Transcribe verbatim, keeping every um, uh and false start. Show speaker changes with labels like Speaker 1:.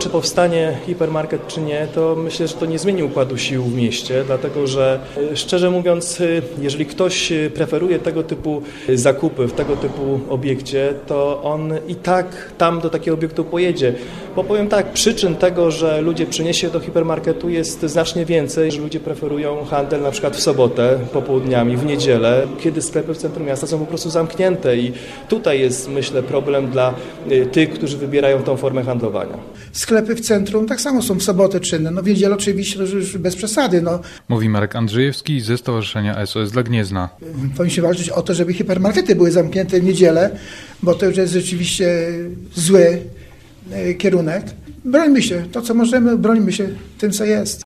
Speaker 1: czy powstanie hipermarket, czy nie, to myślę, że to nie zmieni układu sił w mieście, dlatego że szczerze mówiąc, jeżeli ktoś preferuje tego typu zakupy w tego typu obiekcie, to on i tak tam do takiego obiektu pojedzie. Bo powiem tak, przyczyn tego, że ludzie przyniesie do hipermarketu jest znacznie więcej, że ludzie preferują handel na przykład w sobotę, popołudniami, w niedzielę, kiedy sklepy w centrum miasta są po prostu zamknięte i tutaj jest, myślę, problem dla tych, którzy wybierają tą formę handlowania.
Speaker 2: Sklepy w centrum tak samo są w sobotę czynne, no w niedzielę oczywiście już bez przesady. No.
Speaker 3: Mówi Marek Andrzejewski ze Stowarzyszenia S O S dla Gniezna.
Speaker 2: Powinniśmy walczyć o to, żeby hipermarkety były zamknięte w niedzielę, bo to już jest rzeczywiście zły kierunek. Brońmy się, to co możemy, brońmy się tym, co jest.